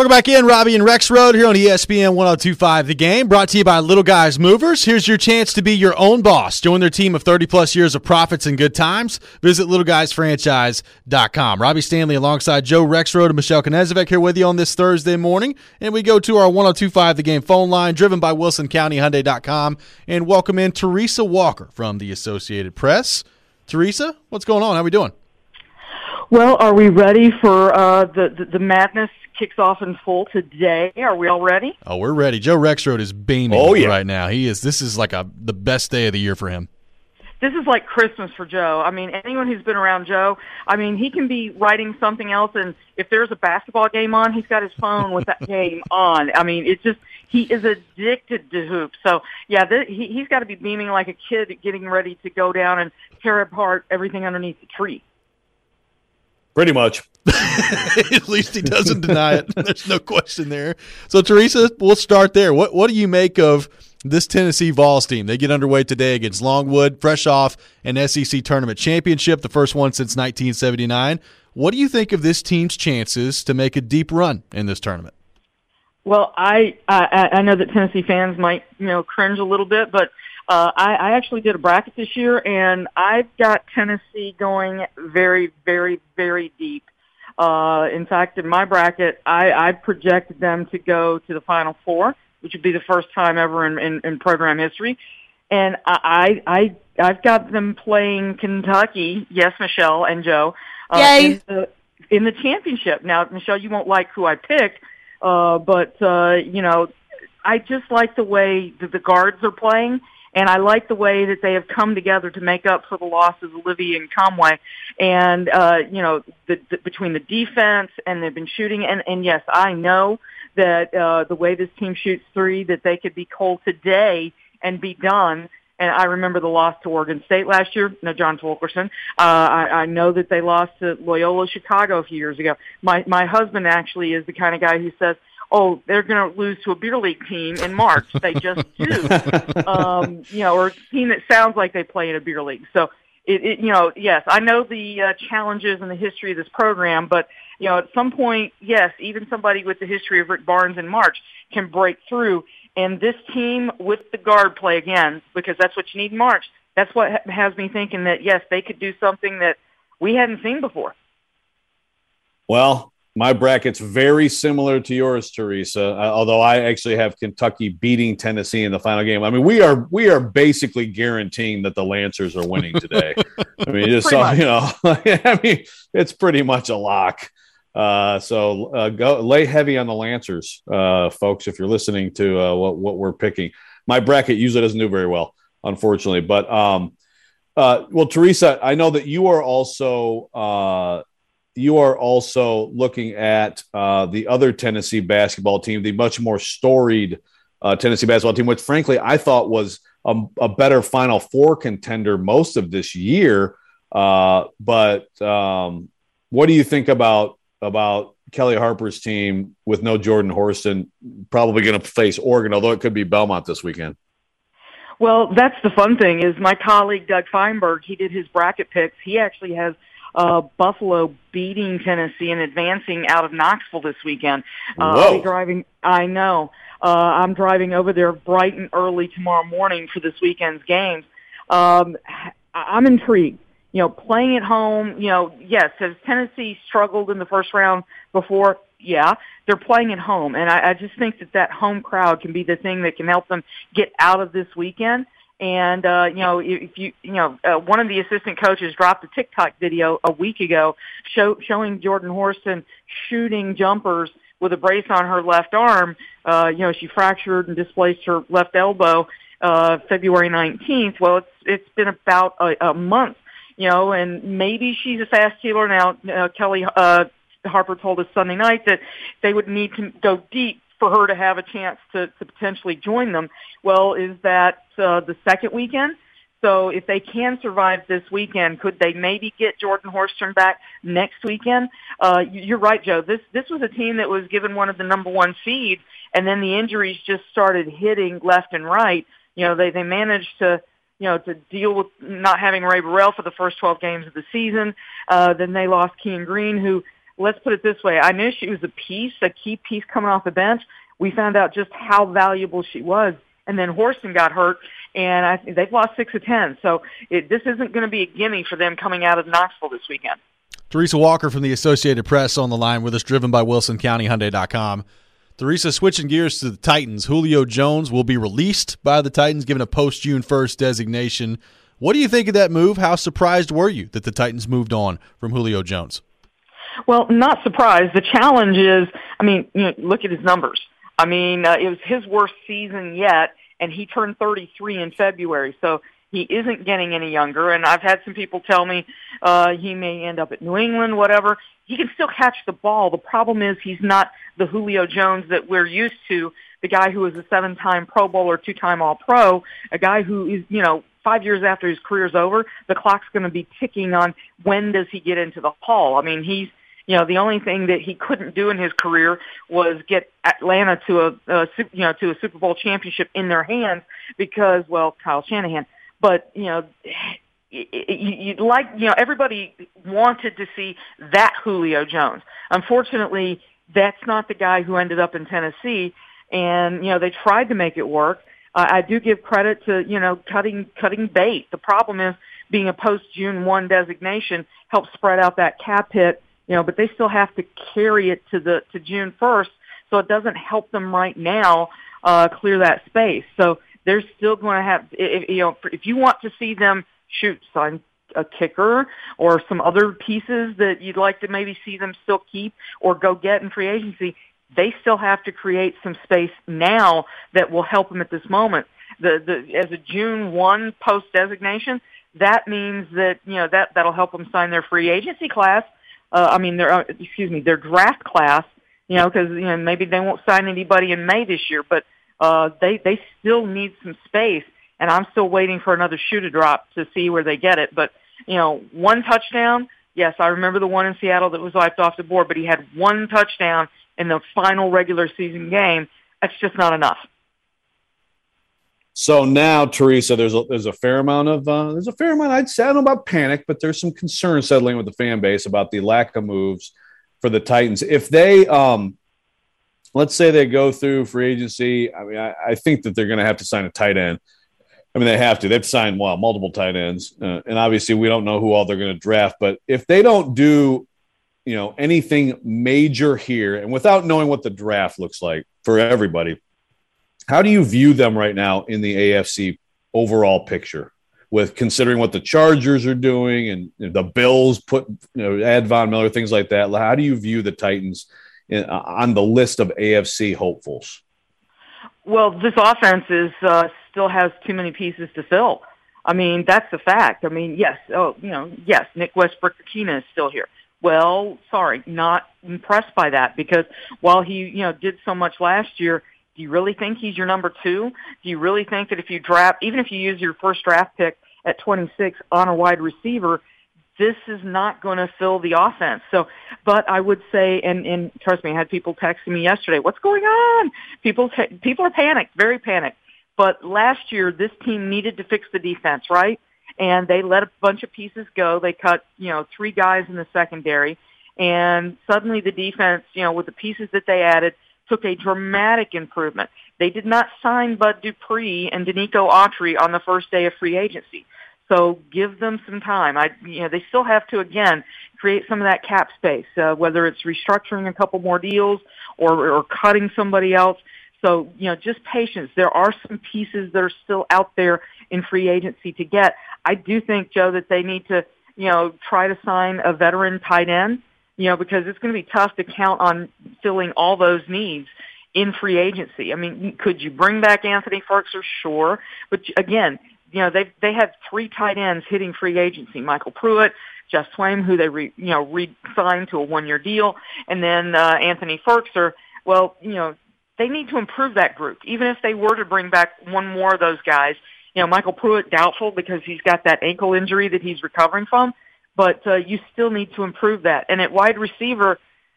Welcome back in, Robbie and Rex Road here on ESPN 102.5 The Game, brought to you by Little Guys Movers. Here's your chance to be your own boss. Join their team of 30-plus years of profits and good times. Visit littleguysfranchise.com. Robbie Stanley alongside Joe Rexrode and Michelle Knezevec here with you on this Thursday morning. And we go to our 102.5 The Game phone line, driven by WilsonCountyHyundai.com. And welcome in Teresa Walker from the Associated Press. Teresa, what's going on? How we doing? Well, are we ready for the madness? Kicks off in full today. Are we all ready? Oh, we're ready. Joe Rexrode is beaming right now. This is like the best day of the year for him. This is like Christmas for Joe. I mean, anyone who's been around Joe, I mean, he can be writing something else, and if there's a basketball game on, he's got his phone with that game on. I mean, it's just, he is addicted to hoops. So, yeah, he's got to be beaming like a kid getting ready to go down and tear apart everything underneath the tree. Pretty much. At least he doesn't deny it. There's no question there. So, Teresa, we'll start there. What do you make of this Tennessee Vols team? They get underway today against Longwood, fresh off an SEC tournament championship, the first one since 1979. What do you think of this team's chances to make a deep run in this tournament? Well, I know that Tennessee fans might, cringe a little bit, but I actually did a bracket this year, and I've got Tennessee going very, very, very deep. In fact, in my bracket, I projected them to go to the Final Four, which would be the first time ever in program history. And I've got them playing Kentucky, yes, Michelle and Joe, in the championship. Now, Michelle, you won't like who I picked, but I just like the way that the guards are playing. And I like the way that they have come together to make up for the losses of Livy and Conway. And, between the defense and they've been shooting. And yes, I know that the way this team shoots three, that they could be cold today and be done. And I remember the loss to Oregon State last year. No, John Fulkerson. I know that they lost to Loyola Chicago a few years ago. My husband actually is the kind of guy who says, oh, they're going to lose to a beer league team in March. They just do. Or a team that sounds like they play in a beer league. So, yes, I know the challenges and the history of this program, but, at some point, yes, even somebody with the history of Rick Barnes in March can break through. And this team with the guard play again, because that's what you need in March, that's what has me thinking that, yes, they could do something that we hadn't seen before. Well, my bracket's very similar to yours, Teresa, although I actually have Kentucky beating Tennessee in the final game. I mean, we are basically guaranteeing that the Lancers are winning today. I mean, it's pretty much a lock. So go lay heavy on the Lancers, folks, if you're listening to what we're picking. My bracket usually doesn't do very well, unfortunately. But, well, Teresa, I know that you are also looking at the other Tennessee basketball team, the much more storied Tennessee basketball team, which frankly I thought was a better Final Four contender most of this year. But what do you think about Kelly Harper's team with no Jordan Horston, probably going to face Oregon, although it could be Belmont this weekend? Well, that's the fun thing is my colleague Doug Feinberg, he did his bracket picks. He actually has Buffalo beating Tennessee and advancing out of Knoxville this weekend. I'll be driving. I know. I'm driving over there bright and early tomorrow morning for this weekend's games. I'm intrigued. Playing at home, yes, has Tennessee struggled in the first round before? Yeah, they're playing at home. And I just think that home crowd can be the thing that can help them get out of this weekend. And, if one of the assistant coaches dropped a TikTok video a week ago showing Jordan Horston shooting jumpers with a brace on her left arm. She fractured and displaced her left elbow, February 19th. Well, it's been about a month, and maybe she's a fast healer now. Kelly Harper told us Sunday night that they would need to go deep for her to have a chance to potentially join them. Well, is that the second weekend? So if they can survive this weekend, could they maybe get Jordan Horston back next weekend? You're right, Joe. This was a team that was given one of the number one seeds, and then the injuries just started hitting left and right. They managed to deal with not having Ray Burrell for the first 12 games of the season. Then they lost Kean Green, who let's put it this way. I knew she was a key piece coming off the bench. We found out just how valuable she was. And then Horston got hurt, and I think they've lost 6 of 10. So this isn't going to be a gimme for them coming out of Knoxville this weekend. Teresa Walker from the Associated Press on the line with us, driven by WilsonCountyHyundai.com. Teresa, switching gears to the Titans, Julio Jones will be released by the Titans, given a post-June 1st designation. What do you think of that move? How surprised were you that the Titans moved on from Julio Jones? Well, not surprised. The challenge is, look at his numbers. It was his worst season yet, and he turned 33 in February, so he isn't getting any younger. And I've had some people tell me he may end up at New England, whatever. He can still catch the ball. The problem is he's not the Julio Jones that we're used to, the guy who was a 7-time Pro Bowler, 2-time All-Pro, a guy who is, 5 years after his career's over, the clock's going to be ticking on when does he get into the Hall. He's the only thing that he couldn't do in his career was get Atlanta to a Super Bowl championship in their hands because, Kyle Shanahan. But, everybody wanted to see that Julio Jones. Unfortunately, that's not the guy who ended up in Tennessee. And, they tried to make it work. I do give credit to, cutting bait. The problem is being a post-June 1 designation helps spread out that cap hit, but they still have to carry it to June 1st, so it doesn't help them right now clear that space. So they're still going to have, if you want to see them sign a kicker or some other pieces that you'd like to maybe see them still keep or go get in free agency, they still have to create some space now that will help them at this moment. As a June 1 post designation, that means that that'll help them sign their free agency class. Their draft class. Because maybe they won't sign anybody in May this year, but they still need some space. And I'm still waiting for another shoe to drop to see where they get it. But 1 touchdown. Yes, I remember the one in Seattle that was wiped off the board, but he had 1 touchdown in the final regular season game. That's just not enough. So now, Teresa, there's a fair amount I'd say, I don't know about panic, but there's some concern settling with the fan base about the lack of moves for the Titans. If they, let's say they go through free agency, I think that they're going to have to sign a tight end. They have to. They've signed, multiple tight ends. And obviously we don't know who all they're going to draft. But if they don't do, anything major here, and without knowing what the draft looks like for everybody, how do you view them right now in the AFC overall picture, with considering what the Chargers are doing and the Bills add Von Miller, things like that? How do you view the Titans on the list of AFC hopefuls? Well, this offense still has too many pieces to fill. That's the fact. Yes, Nick Westbrook-Akina is still here. Well, sorry, not impressed by that, because while he, did so much last year, do you really think he's your number 2? Do you really think that if you draft, even if you use your first draft pick at 26 on a wide receiver, this is not going to fill the offense? So, but I would say, and trust me, I had people texting me yesterday, what's going on? People are panicked, very panicked. But last year, this team needed to fix the defense, right? And they let a bunch of pieces go. They cut, 3 guys in the secondary. And suddenly the defense, with the pieces that they added, took a dramatic improvement. They did not sign Bud Dupree and Danico Autry on the first day of free agency. So give them some time. They still have to, again, create some of that cap space, whether it's restructuring a couple more deals or cutting somebody else. So, just patience. There are some pieces that are still out there in free agency to get. I do think, Joe, that they need to, try to sign a veteran tight end, because it's going to be tough to count on filling all those needs in free agency. Could you bring back Anthony Firkser? Sure. But again, they have 3 tight ends hitting free agency: Michael Pruitt, Jeff Swaim, who they re-signed to a 1-year deal, and then Anthony Firkser. Well, they need to improve that group. Even if they were to bring back one more of those guys, Michael Pruitt, doubtful because he's got that ankle injury that he's recovering from, but you still need to improve that. And at wide receiver,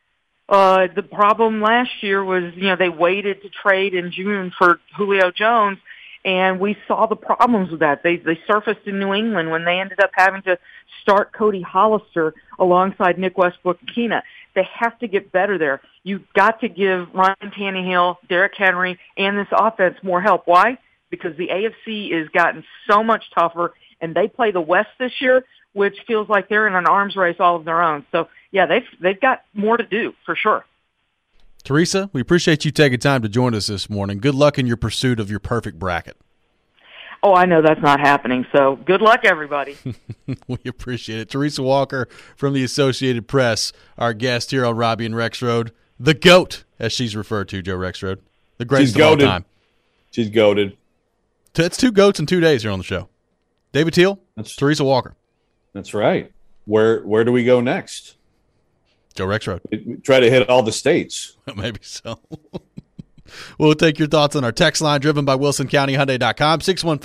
the problem last year was, they waited to trade in June for Julio Jones, And we saw the problems with that. They surfaced in New England when they ended up having to start Cody Hollister alongside Nick Westbrook-Akina. They have to get better there. You've got to give Ryan Tannehill, Derrick Henry, and this offense more help. Why? Because the AFC has gotten so much tougher, and they play the West this year, which feels like they're in an arms race all of their own. So, yeah, they've got more to do for sure. Teresa, we appreciate you taking time to join us this morning. Good luck in your pursuit of your perfect bracket. Oh, I know that's not happening, so good luck, everybody. We appreciate it. Teresa Walker from the Associated Press, our guest here on Robbie and Rexroad. The GOAT, as she's referred to, Joe Rexroad. The greatest of all time. She's goated. It's 2 GOATs in 2 days here on the show. David Teal, Teresa Walker. That's right. Where do we go next? Joe Rexroad. We try to hit all the states. Maybe so. We'll take your thoughts on our text line driven by WilsonCountyHyundai.com,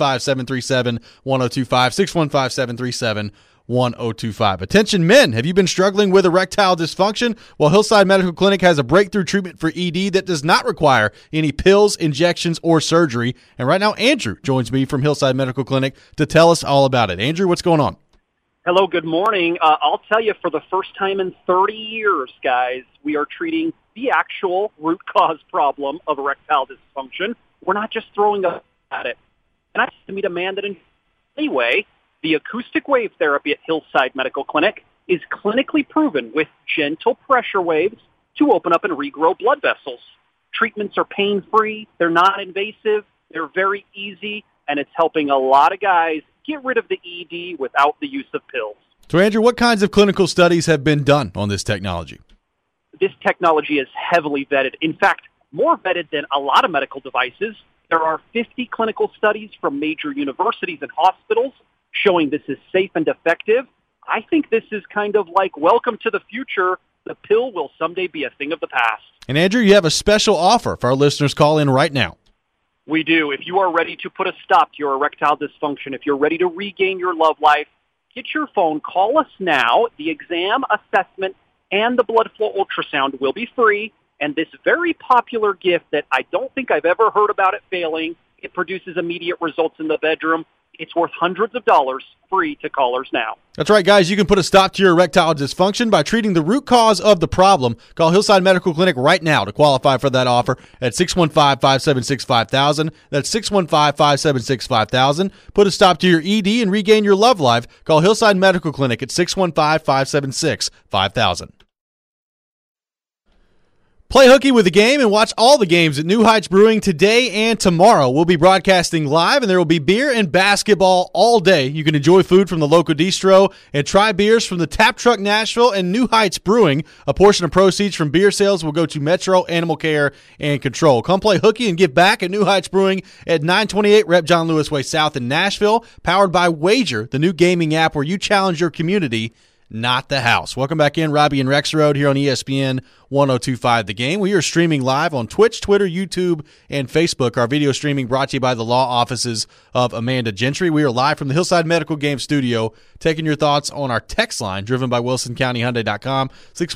615-737-1025, 615-737-1025. Attention men, have you been struggling with erectile dysfunction? Well, Hillside Medical Clinic has a breakthrough treatment for ED that does not require any pills, injections, or surgery. And right now, Andrew joins me from Hillside Medical Clinic to tell us all about it. Andrew, what's going on? Hello, good morning. I'll tell you, for the first time in 30 years, guys, we are treating the actual root cause problem of erectile dysfunction. We're not just throwing up at it. And I used to meet a man that, anyway, the acoustic wave therapy at Hillside Medical Clinic is clinically proven with gentle pressure waves to open up and regrow blood vessels. Treatments are pain-free, they're not invasive, they're very easy, and it's helping a lot of guys get rid of the ED without the use of pills. So, Andrew, what kinds of clinical studies have been done on this technology? This technology is heavily vetted. In fact, more vetted than a lot of medical devices. There are 50 clinical studies from major universities and hospitals showing this is safe and effective. I think this is kind of like welcome to the future. The pill will someday be a thing of the past. And, Andrew, you have a special offer for our listeners. Call in right now. We do. If you are ready to put a stop to your erectile dysfunction, if you're ready to regain your love life, get your phone, call us now. The exam, assessment, and the blood flow ultrasound will be free. And this very popular gift that I don't think I've ever heard about it failing, it produces immediate results in the bedroom. It's worth hundreds of dollars, free to callers now. That's right, guys. You can put a stop to your erectile dysfunction by treating the root cause of the problem. Call Hillside Medical Clinic right now to qualify for that offer at 615-576-5000. That's 615-576-5000. Put a stop to your ED and regain your love life. Call Hillside Medical Clinic at 615-576-5000. Play hooky with the game and watch all the games at New Heights Brewing today and tomorrow. We'll be broadcasting live, and there will be beer and basketball all day. You can enjoy food from the local distro and try beers from the Tap Truck Nashville and New Heights Brewing. A portion of proceeds from beer sales will go to Metro Animal Care and Control. Come play hooky and give back at New Heights Brewing at 928 Rep. John Lewis Way South in Nashville. Powered by Wager, the new gaming app where you challenge your community, not the house. Welcome back in, Robbie and Rexroad here on ESPN 102.5 The Game. We are streaming live on Twitch, Twitter, YouTube, and Facebook. Our video streaming brought to you by the law offices of Amanda Gentry. We are live from the Hillside Medical Game Studio, taking your thoughts on our text line, driven by WilsonCountyHyundai.com,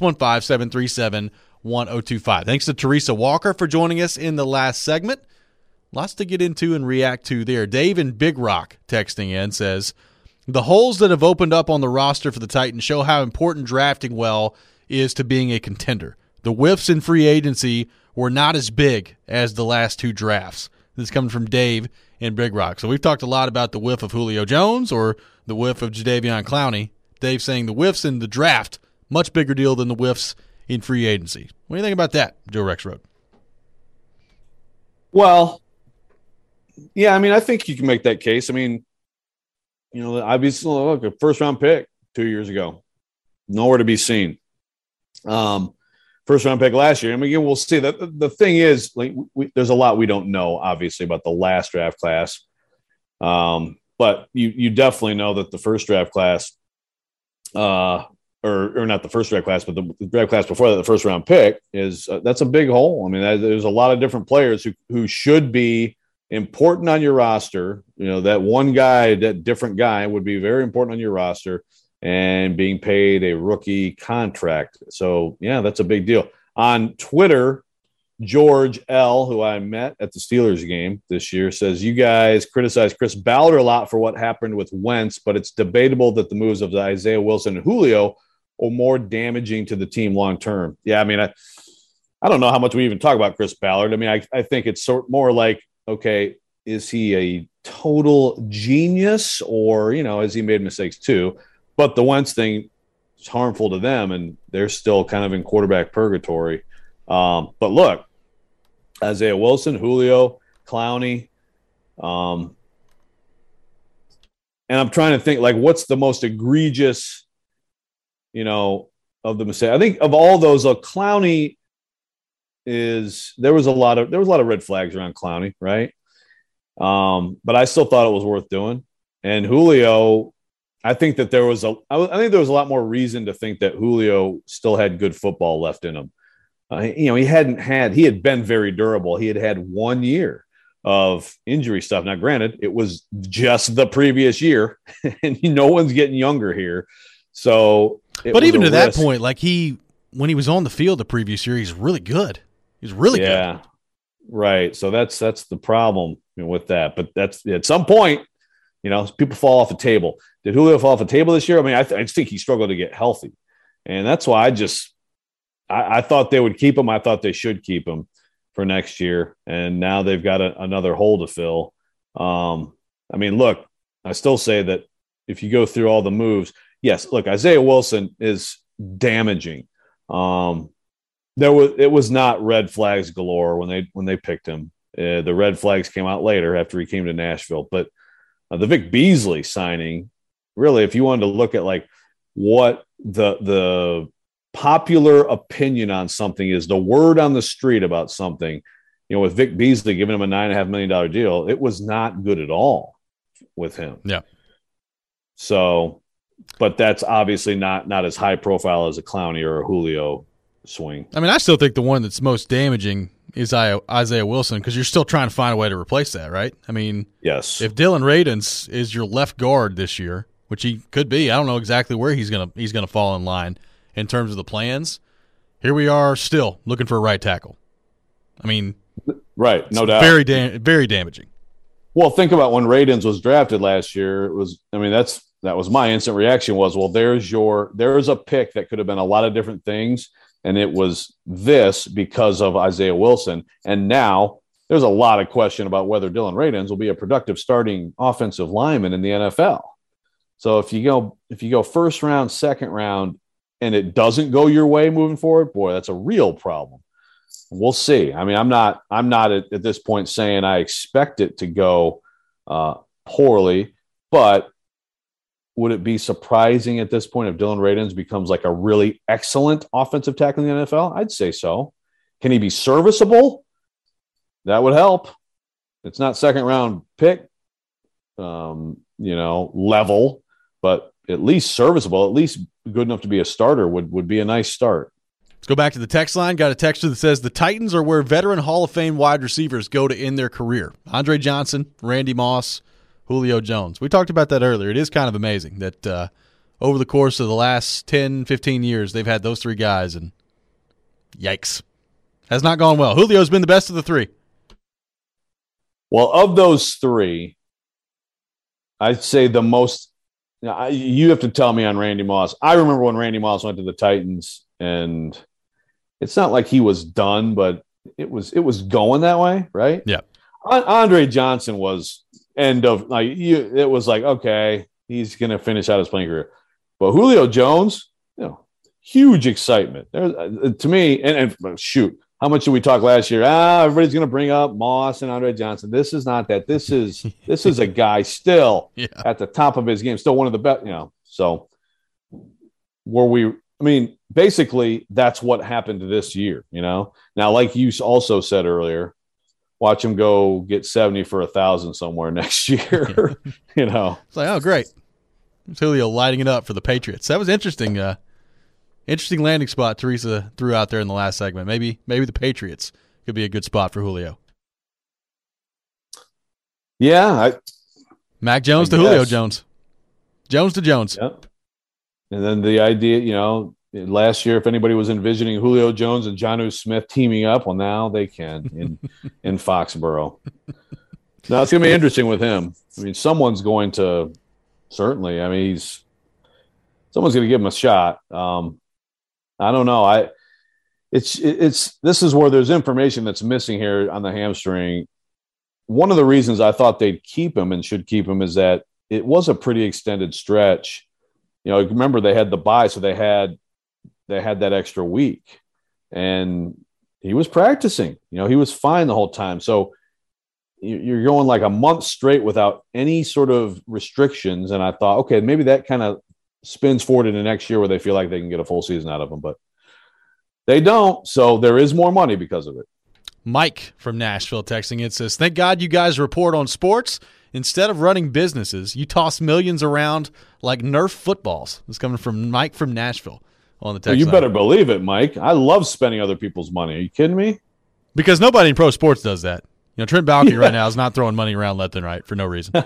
615-737-1025. Thanks to Teresa Walker for joining us in the last segment. Lots to get into and react to there. Dave in Big Rock texting in says, the holes that have opened up on the roster for the Titans show how important drafting well is to being a contender. The whiffs in free agency were not as big as the last 2 drafts. This is coming from Dave in Big Rock. So we've talked a lot about the whiff of Julio Jones or the whiff of Jadeveon Clowney. Dave saying the whiffs in the draft, much bigger deal than the whiffs in free agency. What do you think about that, Joe Rexroad? Well, yeah, I mean, I think you can make that case. I mean, you know, obviously, look, a first-round pick 2 years ago, nowhere to be seen. First-round pick last year. I mean, we'll see. The thing is, like, there's a lot we don't know, obviously, about the last draft class. But you definitely know that the first draft class, or not the first draft class, but the draft class before that, the first-round pick, is that's a big hole. I mean, there's a lot of different players who should be important on your roster. You know, that one guy, that different guy would be very important on your roster and being paid a rookie contract. So, yeah, that's a big deal. On Twitter, George L., who I met at the Steelers game this year, says, you guys criticize Chris Ballard a lot for what happened with Wentz, but it's debatable that the moves of Isaiah Wilson and Julio are more damaging to the team long term. Yeah, I mean, I don't know how much we even talk about Chris Ballard. I mean, I think it's more like, okay, is he a total genius or, has he made mistakes too? But the Wentz thing is harmful to them, and they're still kind of in quarterback purgatory. But look, Isaiah Wilson, Julio, Clowney, and I'm trying to think, like, what's the most egregious, of the mistake? I think of all those, Clowney there was a lot of red flags around Clowney, right? But I still thought it was worth doing. And Julio, I think that there was a lot more reason to think that Julio still had good football left in him. He had been very durable. He had 1 year of injury stuff. Now, granted, it was just the previous year, and no one's getting younger here. So, but even to that point, like when he was on the field the previous year, he's really good. He's really good. Yeah, right. So that's the problem with that. But that's at some point, people fall off the table. Did Julio fall off the table this year? I mean, I just think he struggled to get healthy, and that's why I thought they would keep him. I thought they should keep him for next year. And now they've got another hole to fill. I mean, look, I still say that if you go through all the moves, yes, look, Isaiah Wilson is damaging. It was not red flags galore when they picked him. The red flags came out later after he came to Nashville. But the Vic Beasley signing, really, if you wanted to look at like what the popular opinion on something is, the word on the street about something, with Vic Beasley giving him a $9.5 million deal, it was not good at all with him. Yeah. So, but that's obviously not as high profile as a Clowney or a Julio swing. I mean, I still think the one that's most damaging is Isaiah Wilson, because you're still trying to find a way to replace that, right? I mean, yes. If Dylan Radins is your left guard this year, which he could be, I don't know exactly where he's gonna fall in line in terms of the plans. Here we are still looking for a right tackle. I mean, right, no doubt. Very damaging. Well, think about when Radins was drafted last year. That was my instant reaction was, well, there's a pick that could have been a lot of different things, and it was this because of Isaiah Wilson. And now there's a lot of question about whether Dylan Radins will be a productive starting offensive lineman in the NFL. So if you go first round, second round, and it doesn't go your way moving forward, boy, that's a real problem. We'll see. I mean, I'm not at this point saying I expect it to go poorly, but would it be surprising at this point if Dylan Radins becomes like a really excellent offensive tackle in the NFL? I'd say so. Can he be serviceable? That would help. It's not second round pick, level, but at least serviceable, at least good enough to be a starter would be a nice start. Let's go back to the text line. Got a texter that says the Titans are where veteran Hall of Fame wide receivers go to end their career. Andre Johnson, Randy Moss, Julio Jones. We talked about that earlier. It is kind of amazing that over the course of the last 10, 15 years, they've had those three guys, and yikes. Has not gone well. Julio's been the best of the three. Well, of those three, I'd say the most – you have to tell me on Randy Moss. I remember when Randy Moss went to the Titans, and it's not like he was done, but it was going that way, right? Yeah. Andre Johnson was end of like it was like, okay, he's going to finish out his playing career. But Julio Jones, huge excitement. To me, and shoot, how much did we talk last year? Everybody's going to bring up Moss and Andre Johnson. This is not that. This is a guy still at the top of his game, still one of the best, So basically that's what happened to this year, Now, like you also said earlier, watch him go get 70 for 1,000 somewhere next year. It's like, oh, great. It's Julio lighting it up for the Patriots. That was interesting. Interesting landing spot Teresa threw out there in the last segment. Maybe the Patriots could be a good spot for Julio. Yeah. Mac Jones to Julio Jones. Jones to Jones. Yep. And then the idea, last year, if anybody was envisioning Julio Jones and Jonnu Smith teaming up, well, now they can in Foxborough. Now it's going to be interesting with him. I mean, someone's going to certainly. I mean, someone's going to give him a shot. I don't know. This is where there's information that's missing here on the hamstring. One of the reasons I thought they'd keep him and should keep him is that it was a pretty extended stretch. You know, remember they had the bye, so they had that extra week, and he was practicing. You know, he was fine the whole time. So you're going like a month straight without any sort of restrictions. And I thought, okay, maybe that kind of spins forward into next year where they feel like they can get a full season out of him, but they don't. So there is more money because of it. Mike from Nashville texting it says, thank God you guys report on sports. Instead of running businesses, you toss millions around like Nerf footballs. This is coming from Mike from Nashville on the text. You better believe it, Mike. I love spending other people's money. Are you kidding me? Because nobody in pro sports does that. You know, Trent Baalke right now is not throwing money around left and right for no reason.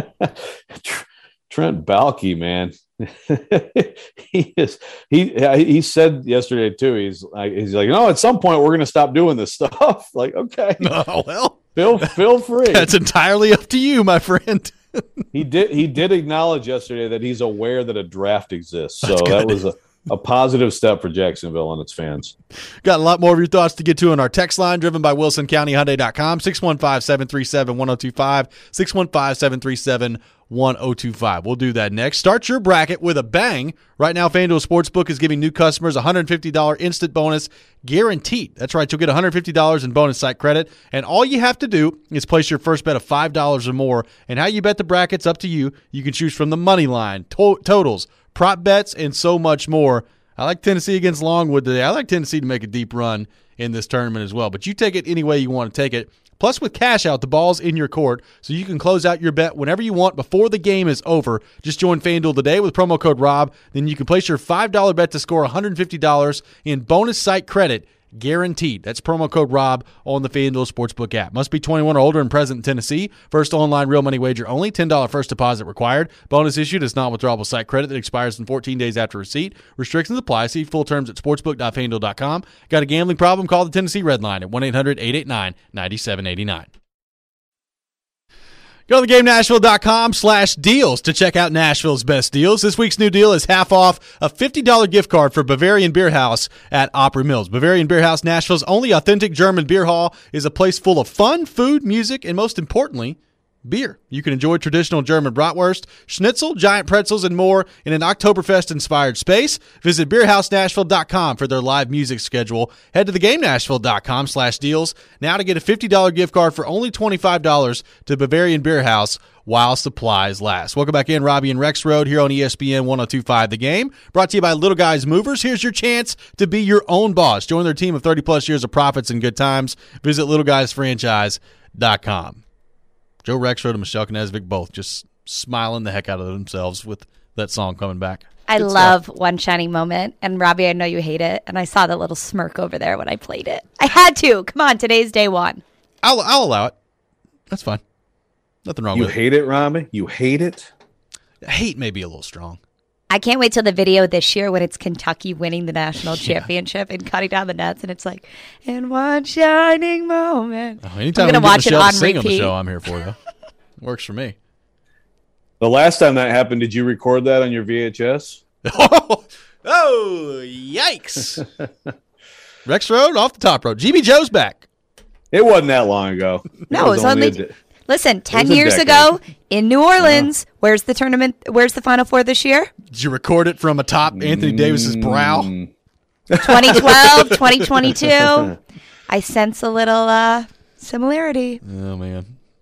Trent Baalke, man. He said yesterday too, he's like, no, at some point we're going to stop doing this stuff. Like, okay. Oh, well, feel free. That's entirely up to you, my friend. He did acknowledge yesterday that he's aware that a draft exists. So that was a positive step for Jacksonville and its fans. Got a lot more of your thoughts to get to in our text line, driven by WilsonCountyHyundai.com, 615-737-1025, 615-737-1025. We'll do that next. Start your bracket with a bang. Right now, FanDuel Sportsbook is giving new customers a $150 instant bonus guaranteed. That's right. You'll get $150 in bonus site credit, and all you have to do is place your first bet of $5 or more. And how you bet the bracket's up to you. You can choose from the money line, totals, prop bets, and so much more. I like Tennessee against Longwood today. I like Tennessee to make a deep run in this tournament as well. But you take it any way you want to take it. Plus, with cash out, the ball's in your court, so you can close out your bet whenever you want before the game is over. Just join FanDuel today with promo code ROB. Then you can place your $5 bet to score $150 in bonus site credit guaranteed. That's promo code ROB on the FanDuel Sportsbook app. Must be 21 or older and present in Tennessee. First online real money wager only. $10 first deposit required. Bonus issued is not withdrawable site credit that expires in 14 days after receipt. Restrictions apply. See full terms at sportsbook.fanduel.com. Got a gambling problem? Call the Tennessee Red Line at 1-800-889-9789. Go to theGameNashville.com/deals to check out Nashville's best deals. This week's new deal is half off a $50 gift card for Bavarian Beer House at Opry Mills. Bavarian Beer House, Nashville's only authentic German beer hall, is a place full of fun, food, music, and most importantly, beer. You can enjoy traditional German bratwurst, schnitzel, giant pretzels, and more in an Oktoberfest-inspired space. Visit BeerHouseNashville.com for their live music schedule. Head to theGameNashville.com/deals now to get a $50 gift card for only $25 to Bavarian Beer House while supplies last. Welcome back in, Robbie and Rex Road here on ESPN 102.5 The Game. Brought to you by Little Guys Movers. Here's your chance to be your own boss. Join their team of 30-plus years of profits and good times. Visit LittleGuysFranchise.com. Joe Rexrode and Michelle Knesvik both just smiling the heck out of themselves with that song coming back. I love One Shining Moment. And Robbie, I know you hate it. And I saw that little smirk over there when I played it. I had to. Come on, today's day one. I'll allow it. That's fine. Nothing wrong with it. You hate it, Robbie? You hate it? Hate may be a little strong. I can't wait till the video this year when it's Kentucky winning the national championship and cutting down the nets, and it's like, in one shining moment. Anytime I'm going to watch Michelle it on repeat. On the show, I'm here for, though. Works for me. The last time that happened, did you record that on your VHS? Oh, yikes. Rex Road, off the top road. GB Joe's back. It wasn't that long ago. No, it was only... Listen, 10 years ago in New Orleans, where's the tournament? Where's the Final Four this year? Did you record it from atop Anthony Davis's brow? 2012, 2022. I sense a little similarity. Oh, man.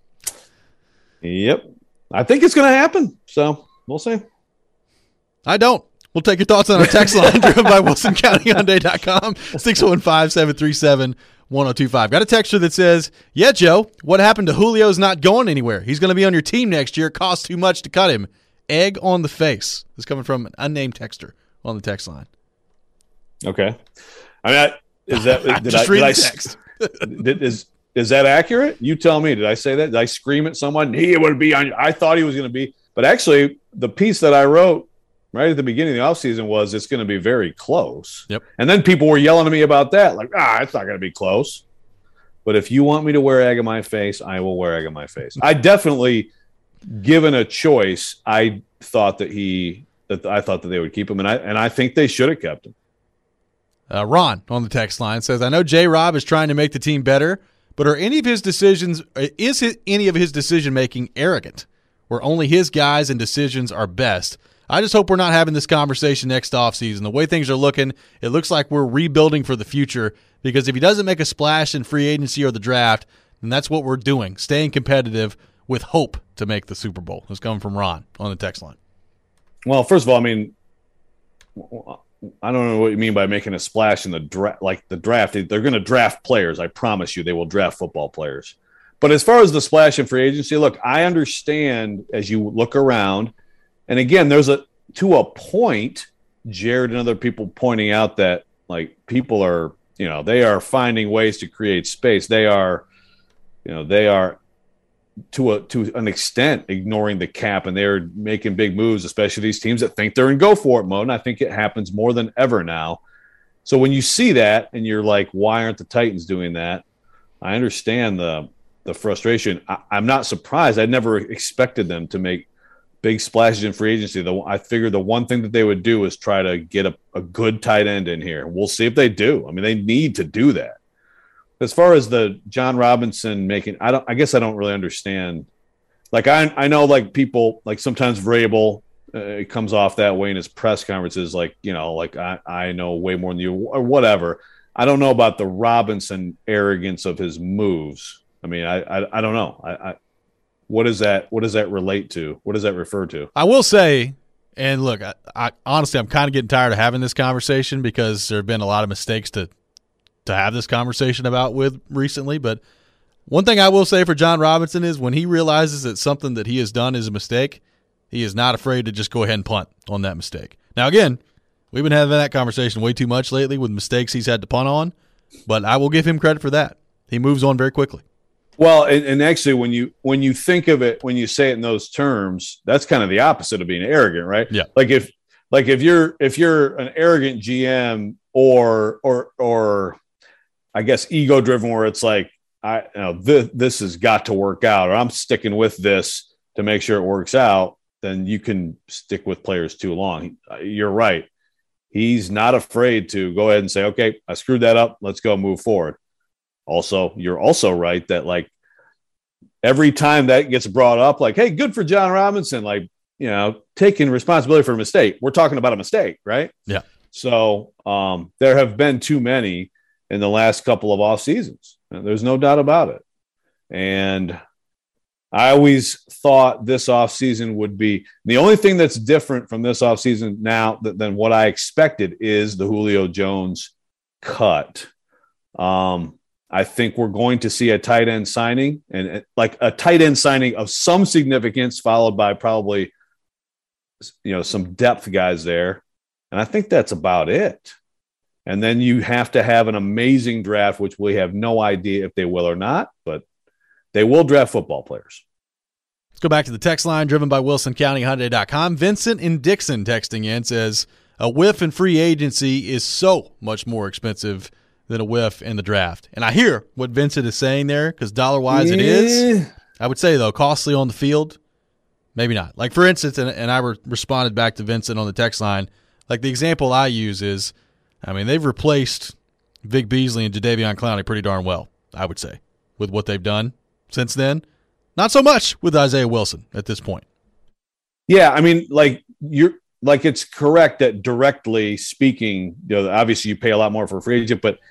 Yep. I think it's going to happen, so we'll see. I don't. We'll take your thoughts on our text line driven by WilsonCountyHyundai.com, 615-737-1025. Got a texture that says, yeah, Joe, what happened to Julio's not going anywhere? He's going to be on your team next year. Costs too much to cut him. Egg on the face. This is coming from an unnamed texter on the text line. Okay. I mean, is that is that accurate? You tell me. Did I say that? Did I scream at someone? He would be on. I thought he was going to be. But actually, the piece that I wrote right at the beginning of the offseason was it's going to be very close. Yep. And then people were yelling at me about that, like, it's not going to be close. But if you want me to wear egg on my face, I will wear egg on my face. I definitely, given a choice, I thought that they would keep him, and I think they should have kept him. Ron on the text line says, I know J-Rob is trying to make the team better, but is any of his decision making arrogant, where only his guys and decisions are best? I just hope we're not having this conversation next offseason. The way things are looking, it looks like we're rebuilding for the future, because if he doesn't make a splash in free agency or the draft, then that's what we're doing, staying competitive with hope to make the Super Bowl. It's coming from Ron on the text line. Well, first of all, I mean, I don't know what you mean by making a splash in the draft. Like the draft, they're going to draft players. I promise you, they will draft football players. But as far as the splash in free agency, look, I understand as you look around, and again, there's to a point, Jared and other people pointing out that like people are, they are finding ways to create space. They are to an extent ignoring the cap, and they're making big moves, especially these teams that think they're in go for it mode. And I think it happens more than ever now. So when you see that and you're like, why aren't the Titans doing that? I understand the frustration. I'm not surprised. I never expected them to make big splashes in free agency. I figured the one thing that they would do is try to get a good tight end in here. We'll see if they do. I mean, they need to do that. As far as the John Robinson making, I guess I don't really understand. Like I know like people, like sometimes Vrabel, it comes off that way in his press conferences. Like, like I know way more than you or whatever. I don't know about the Robinson arrogance of his moves. I mean, I don't know. What does that relate to? What does that refer to? I will say, and look, I honestly, I'm kind of getting tired of having this conversation because there have been a lot of mistakes to have this conversation about with recently. But one thing I will say for John Robinson is when he realizes that something that he has done is a mistake, he is not afraid to just go ahead and punt on that mistake. Now, again, we've been having that conversation way too much lately with mistakes he's had to punt on, but I will give him credit for that. He moves on very quickly. Well, and actually, when you think of it, when you say it in those terms, that's kind of the opposite of being arrogant, right? Yeah. Like if you're an arrogant GM or I guess ego driven, where it's like this has got to work out, or I'm sticking with this to make sure it works out, then you can stick with players too long. You're right. He's not afraid to go ahead and say, okay, I screwed that up. Let's go move forward. Also, you're also right that like every time that gets brought up, like, hey, good for John Robinson, like, taking responsibility for a mistake. We're talking about a mistake, right? Yeah. So there have been too many in the last couple of off seasons. There's no doubt about it. And I always thought this off season would be the only thing that's different from this off season now than what I expected is the Julio Jones cut. I think we're going to see a tight end signing, and like a tight end signing of some significance, followed by probably, some depth guys there. And I think that's about it. And then you have to have an amazing draft, which we have no idea if they will or not, but they will draft football players. Let's go back to the text line driven by WilsonCountyHyundai.com. Vincent in Dixon texting in says, a whiff in free agency is so much more expensive than a whiff in the draft. And I hear what Vincent is saying there because dollar-wise it is. I would say, though, costly on the field, maybe not. Like, for instance, and I responded back to Vincent on the text line, like the example I use is, they've replaced Vic Beasley and Jadeveon Clowney pretty darn well, I would say, with what they've done since then. Not so much with Isaiah Wilson at this point. Yeah, it's correct that directly speaking, obviously you pay a lot more for a free agent, but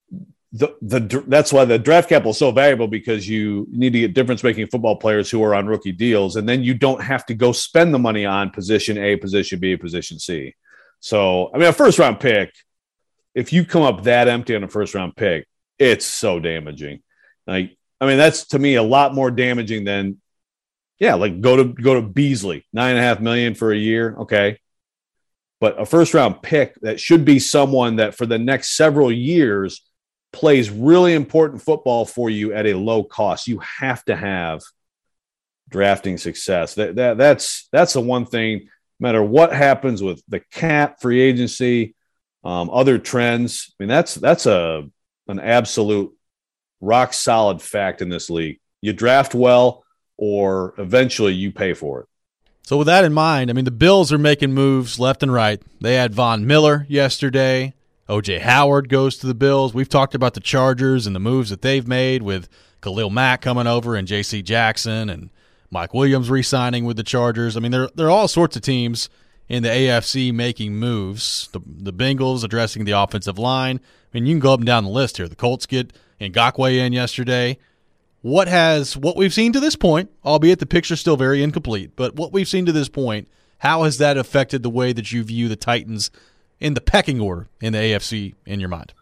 that's why the draft capital is so valuable, because you need to get difference-making football players who are on rookie deals, and then you don't have to go spend the money on position A, position B, position C. So, a first-round pick, if you come up that empty on a first-round pick, it's so damaging. That's to me a lot more damaging than, go to Beasley, $9.5 million for a year, okay. But a first-round pick that should be someone that for the next several years plays really important football for you at a low cost. You have to have drafting success. That's the one thing. matter what happens with the cap, free agency, other trends. I mean, that's an absolute rock solid fact in this league. You draft well, or eventually you pay for it. So with that in mind, I mean, the Bills are making moves left and right. They had Von Miller yesterday. O.J. Howard goes to the Bills. We've talked about the Chargers and the moves that they've made with Khalil Mack coming over and J.C. Jackson and Mike Williams re-signing with the Chargers. I mean, there are all sorts of teams in the AFC making moves. The Bengals addressing the offensive line. I mean, you can go up and down the list here. The Colts get Ngakoue in yesterday. What we've seen to this point, albeit the picture's still very incomplete, but what we've seen to this point, how has that affected the way that you view the Titans in the pecking order in the AFC in your mind?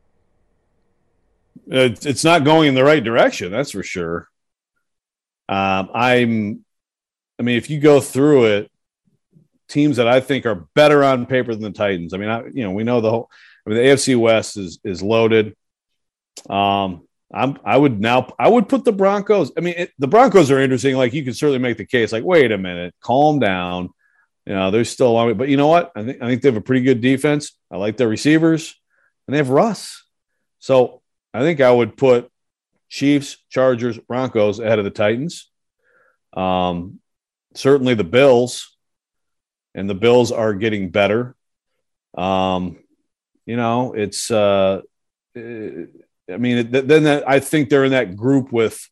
It's not going in the right direction, that's for sure. If you go through it, teams that I think are better on paper than the Titans. I mean, we know the AFC West is loaded. I would put the Broncos. I mean, the Broncos are interesting. Like, you can certainly make the case, like, wait a minute, calm down. There's still a long way. But you know what? I think they have a pretty good defense. I like their receivers, and they have Russ. So I think I would put Chiefs, Chargers, Broncos ahead of the Titans. Certainly the Bills, and the Bills are getting better. I think they're in that group with,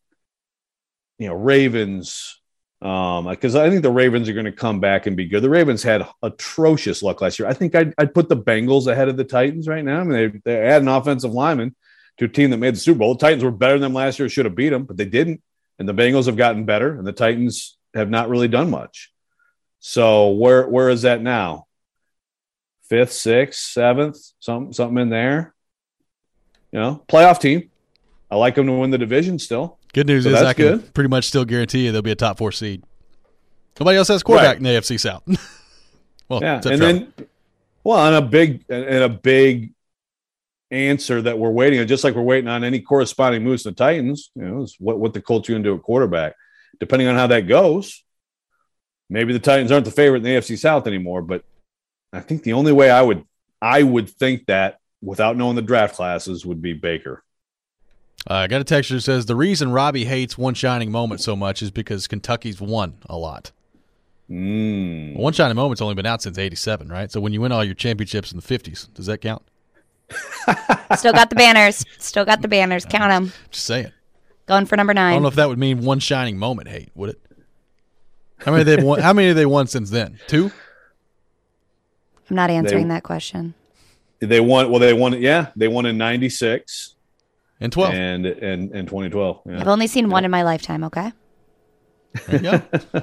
Ravens, because I think the Ravens are going to come back and be good. The Ravens had atrocious luck last year. I think I'd put the Bengals ahead of the Titans right now. I mean, they had an offensive lineman to a team that made the Super Bowl. The Titans were better than them last year, should have beat them, but they didn't. And the Bengals have gotten better, and the Titans have not really done much. So where is that now? 5th, 6th, 7th, something in there. Playoff team. I like them to win the division still. Good news is I can pretty much still guarantee you they'll be a top 4 seed. Nobody else has quarterback in the AFC South. Well, yeah, and then, and a big answer that we're waiting on, just like we're waiting on any corresponding moves to the Titans, is what the Colts are going to do at quarterback. Depending on how that goes, maybe the Titans aren't the favorite in the AFC South anymore. But I think the only way I would think that, without knowing the draft classes, would be Baker. I got a texter that says the reason Robbie hates One Shining Moment so much is because Kentucky's won a lot. One Shining Moment's only been out since '87, right? So when you win all your championships in the '50s, does that count? Still got the banners. Count them. Just saying. Going for number 9. I don't know if that would mean One Shining Moment hate, would it? How many have they won since then? 2? I'm not answering that question. They won. Well, they won. Yeah, they won in '96 and 12 and 2012. Yeah. I've only seen one in my lifetime. Okay. There you go.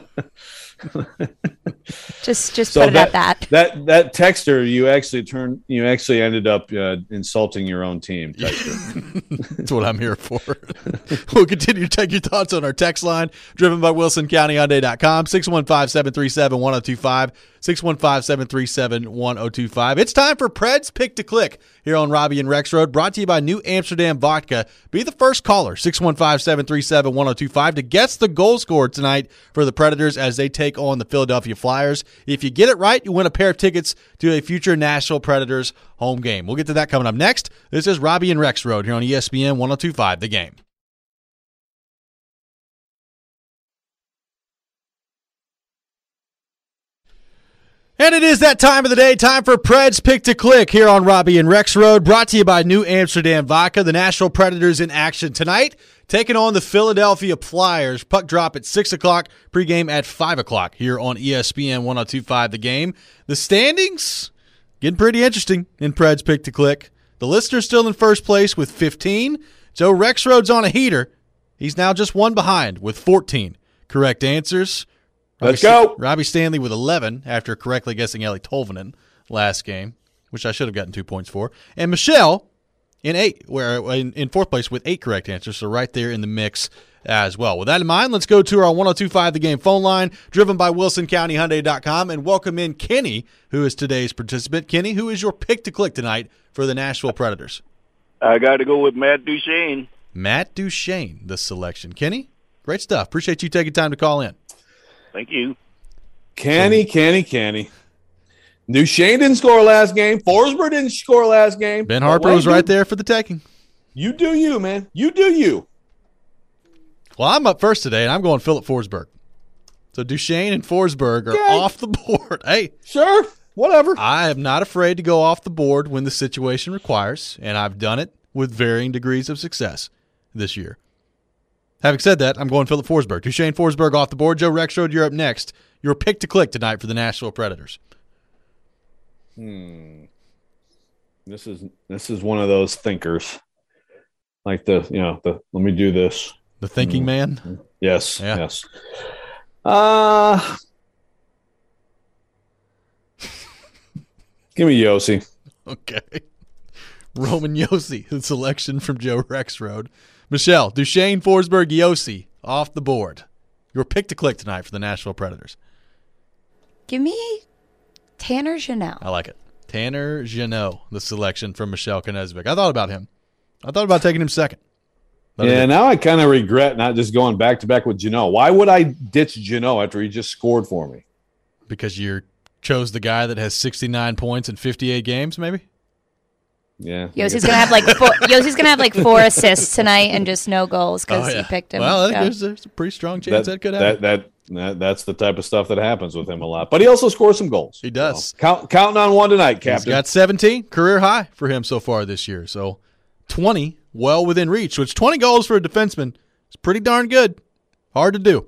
just put it at that. That texter, you actually ended up insulting your own team. That's what I'm here for. We'll continue to take your thoughts on our text line, driven by WilsonCountyHyundai.com, 615-737-1025, 615-737-1025. It's time for Pred's Pick to Click here on Robbie and Rex Road, brought to you by New Amsterdam Vodka. Be the first caller, 615-737-1025, to guess the goal scorer tonight for the Predators as they take on the Philadelphia Flyers. If you get it right, you win a pair of tickets to a future Nashville Predators home game. We'll get to that coming up next. This is Robbie and Rex Road here on ESPN 102.5 The Game. And it is that time of the day, time for Pred's Pick to Click here on Robbie and Rex Road, brought to you by New Amsterdam Vodka. The Nashville Predators in action tonight, taking on the Philadelphia Flyers. Puck drop at 6 o'clock, pregame at 5 o'clock here on ESPN 102.5 The Game. The standings getting pretty interesting in Pred's Pick to Click. The listener's still in first place with 15. Joe Rex Road's on a heater. He's now just one behind with 14 correct answers. Let's go. Robbie Stanley with 11 after correctly guessing Ellie Tolvanen last game, which I should have gotten 2 points for. And Michelle in fourth place with 8 correct answers, so right there in the mix as well. With that in mind, let's go to our 102.5 The Game phone line, driven by WilsonCountyHyundai.com, and welcome in Kenny, who is today's participant. Kenny, who is your pick to click tonight for the Nashville Predators? I got to go with Matt Duchene. Matt Duchene, the selection. Kenny, great stuff. Appreciate you taking time to call in. Thank you. Can he? Duchesne didn't score last game. Forsberg didn't score last game. Ben Harper was right there for the taking. You do you, man. You do you. Well, I'm up first today, and I'm going Philip Forsberg. So Duchesne and Forsberg are off the board. Hey. Sure. Whatever. I am not afraid to go off the board when the situation requires, and I've done it with varying degrees of success this year. Having said that, I'm going Philip Forsberg. Duchesne Forsberg off the board. Joe Rexrode, you're up next. Your pick to click tonight for the Nashville Predators. This is one of those thinkers. Like let me do this. The thinking man? Yes. Yeah. Yes. Give me Yossi. Okay. Roman Yossi, the selection from Joe Rexrode. Michelle, Duchesne, Forsberg, Yossi off the board. Your pick to click tonight for the Nashville Predators. Give me Tanner Jeannot. I like it. Tanner Jeannot, the selection from Michelle Knezvik. I thought about him. I thought about taking him second. Now I kind of regret not just going back-to-back with Jeannot. Why would I ditch Jeannot after he just scored for me? Because you chose the guy that has 69 points in 58 games, maybe? Yeah. Yossi's gonna have like 4 assists tonight and just no goals because you picked him. Well, there's a pretty strong chance that could happen. That's the type of stuff that happens with him a lot. But he also scores some goals. He does. So, counting on one tonight, Captain. He's got 17, career high for him so far this year. So 20, well within reach. Which 20 goals for a defenseman is pretty darn good. Hard to do.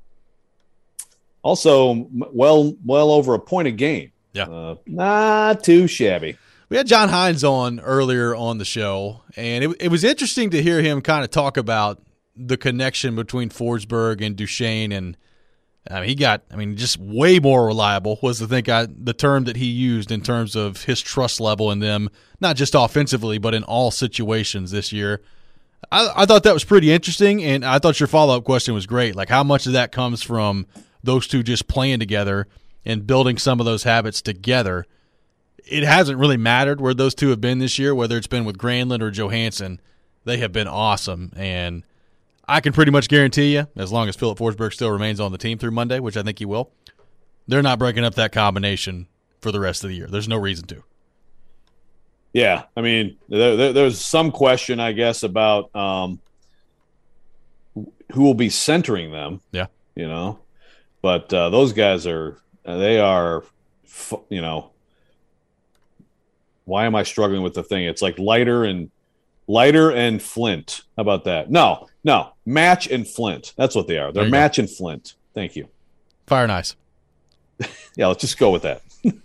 Also, well over a point a game. Yeah. Not too shabby. We had John Hines on earlier on the show, and it was interesting to hear him kind of talk about the connection between Forsberg and Duchesne, and just way more reliable was the term that he used in terms of his trust level in them, not just offensively, but in all situations this year. I thought that was pretty interesting, and I thought your follow-up question was great. Like, how much of that comes from those two just playing together and building some of those habits together? It hasn't really mattered where those two have been this year, whether it's been with Granlund or Johansson. They have been awesome, and I can pretty much guarantee you, as long as Philip Forsberg still remains on the team through Monday, which I think he will, they're not breaking up that combination for the rest of the year. There's no reason to. Yeah, I mean, there's some question, I guess, about who will be centering them. Yeah. But those guys why am I struggling with the thing? It's like Leiter and Flint. How about that? No, Match and Flint. That's what they are. They're Match and Flint. Thank you. Fire and Ice. Yeah, let's just go with that.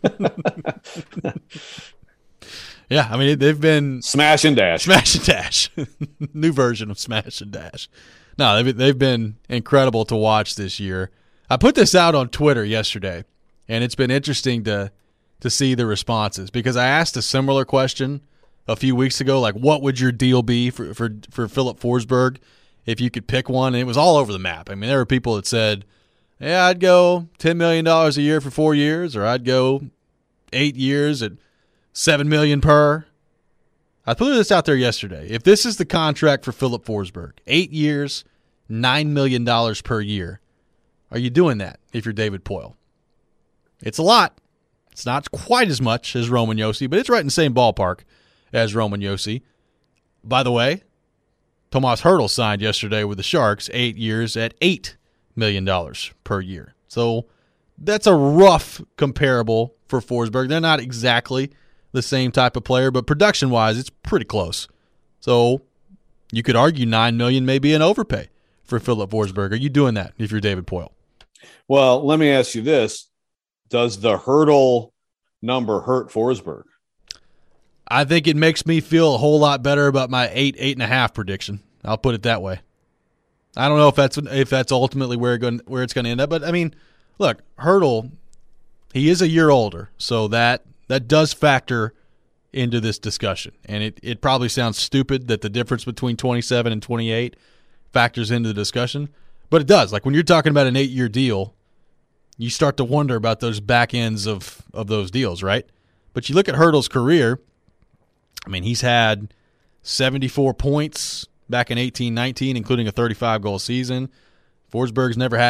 Yeah, I mean, they've been Smash and Dash. New version of Smash and Dash. No, they've been incredible to watch this year. I put this out on Twitter yesterday, and it's been interesting to see the responses, because I asked a similar question a few weeks ago, like, what would your deal be for Philip Forsberg if you could pick one? And it was all over the map. I mean, there were people that said, yeah, I'd go $10 million a year for 4 years, or I'd go 8 years at $7 million per. I put this out there yesterday. If this is the contract for Philip Forsberg, 8 years, $9 million per year, are you doing that if you're David Poile? It's a lot. It's not quite as much as Roman Josi, but it's right in the same ballpark as Roman Josi. By the way, Tomas Hertl signed yesterday with the Sharks, 8 years at $8 million per year. So that's a rough comparable for Forsberg. They're not exactly the same type of player, but production-wise, it's pretty close. So you could argue $9 million may be an overpay for Philip Forsberg. Are you doing that if you're David Poile? Well, let me ask you this. Does the Hertl number hurt Forsberg? I think it makes me feel a whole lot better about my 8.5 prediction. I'll put it that way. I don't know if that's ultimately where it's going to end up, but I mean, look, Hertl, he is a year older, so that does factor into this discussion. And it probably sounds stupid that the difference between 27 and 28 factors into the discussion, but it does. Like, when you're talking about an 8-year deal, you start to wonder about those back ends of those deals, right? But you look at Hertl's career, I mean, he's had 74 points back in 18-19, including a 35-goal season. Forsberg's never had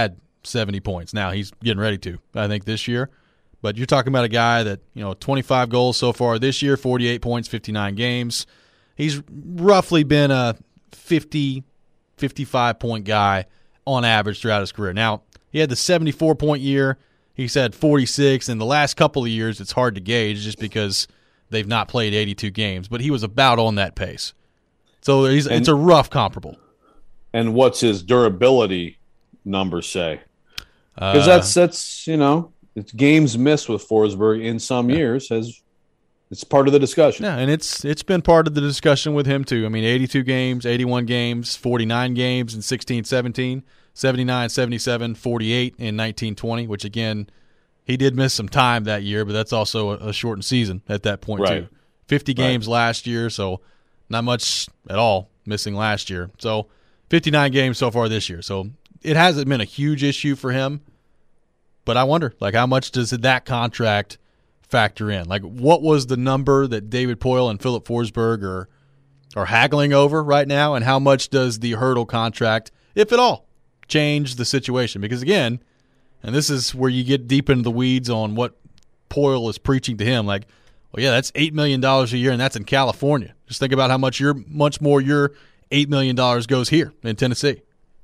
70 points. Now he's getting ready to, I think, this year. But you're talking about a guy that, 25 goals so far this year, 48 points, 59 games. He's roughly been a 50, 55-point guy on average throughout his career. Now, he had the 74-point year. He's had 46. In the last couple of years, it's hard to gauge just because they've not played 82 games. But he was about on that pace. So it's a rough comparable. And what's his durability numbers say? Because that's it's games missed with Forsberg in some years. It's part of the discussion. Yeah, and it's been part of the discussion with him too. I mean, 82 games, 81 games, 49 games in 16-17, 79, 77, 48 in 19-20, which again, he did miss some time that year, but that's also a shortened season at that point too. 50 games last year, so not much at all missing last year. So 59 games so far this year. So it hasn't been a huge issue for him. But I wonder, how much does that contract factor in? What was the number that David Poile and Philip Forsberg are haggling over right now, and how much does the Hertl contract, if at all, change the situation? Because, again, and this is where you get deep into the weeds on what Poile is preaching to him, that's $8 million a year, and that's in California. Just think about how much more your $8 million goes here in Tennessee.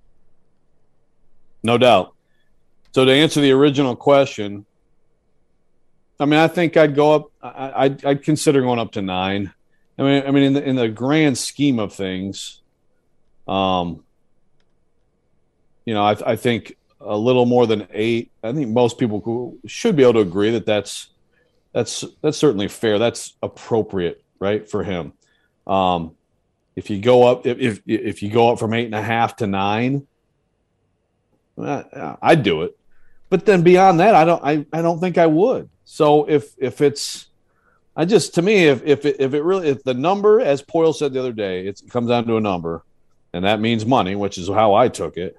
No doubt. So to answer the original question, I think I'd go up. I'd consider going up to 9. I mean, in the grand scheme of things, I think a little more than 8. I think most people should be able to agree that that's certainly fair. That's appropriate, right, for him. If you go up, if you go up from 8.5 to 9, I'd do it. But then beyond that, I don't think I would. So if the number, as Poile said the other day, it comes down to a number, and that means money, which is how I took it.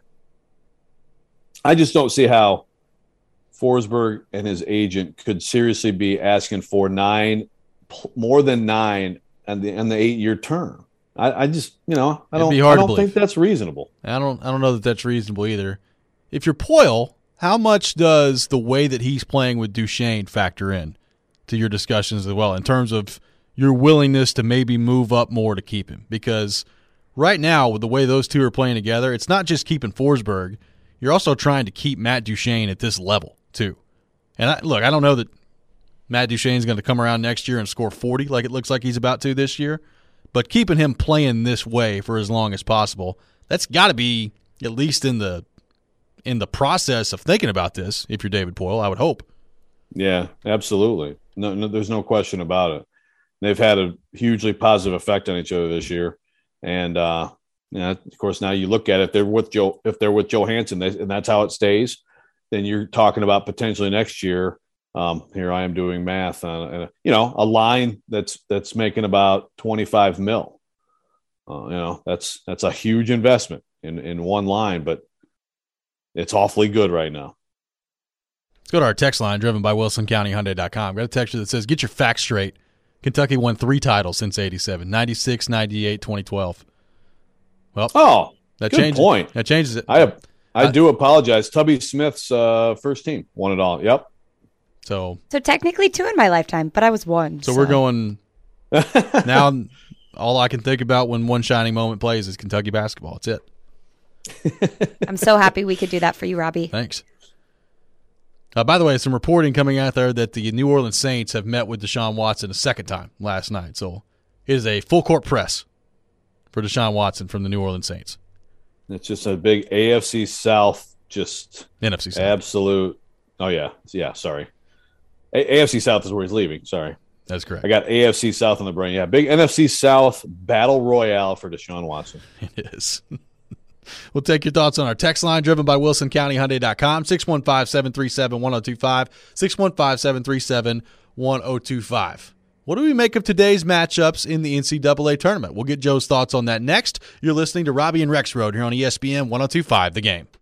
I just don't see how Forsberg and his agent could seriously be asking for 9, more than 9, and the 8-year term. I just, I don't think that's reasonable. I don't know that that's reasonable either. If you're Poile, how much does the way that he's playing with Duchesne factor in to your discussions as well in terms of your willingness to maybe move up more to keep him? Because right now, with the way those two are playing together, it's not just keeping Forsberg. You're also trying to keep Matt Duchesne at this level too. And I don't know that Matt Duchesne's going to come around next year and score 40 like it looks like he's about to this year, but keeping him playing this way for as long as possible, that's got to be at least in the process of thinking about this, if you're David Poile, I would hope. Yeah, absolutely. No, there's no question about it. They've had a hugely positive effect on each other this year. And, of course, now you look at it, if they're with Johansson, and that's how it stays, then you're talking about potentially next year. Here I am doing math on, a line that's making about $25 million. That's a huge investment in one line, but it's awfully good right now. Let's go to our text line, driven by WilsonCountyHyundai.com. Got a texture that says, get your facts straight. Kentucky won 3 titles since 87, 96, 98, 2012. Well, that good point. That changes it. I do apologize. Tubby Smith's first team won it all. Yep. So technically 2 in my lifetime, but I was 1. So we're going now. All I can think about when one shining moment plays is Kentucky basketball. That's it. I'm so happy we could do that for you, Robbie. Thanks. By the way, some reporting coming out there that the New Orleans Saints have met with Deshaun Watson a second time last night. So it is a full court press for Deshaun Watson from the New Orleans Saints. It's just a big AFC South, just NFC South. Absolute. Oh, yeah. Yeah, sorry. AFC South is where he's leaving. Sorry. That's correct. I got AFC South in the brain. Yeah, big NFC South battle royale for Deshaun Watson. It is. We'll take your thoughts on our text line, driven by WilsonCountyHyundai.com, 615-737-1025, 615-737-1025. What do we make of today's matchups in the NCAA tournament? We'll get Joe's thoughts on that next. You're listening to Robbie and Rex Road here on ESPN 1025, The Game.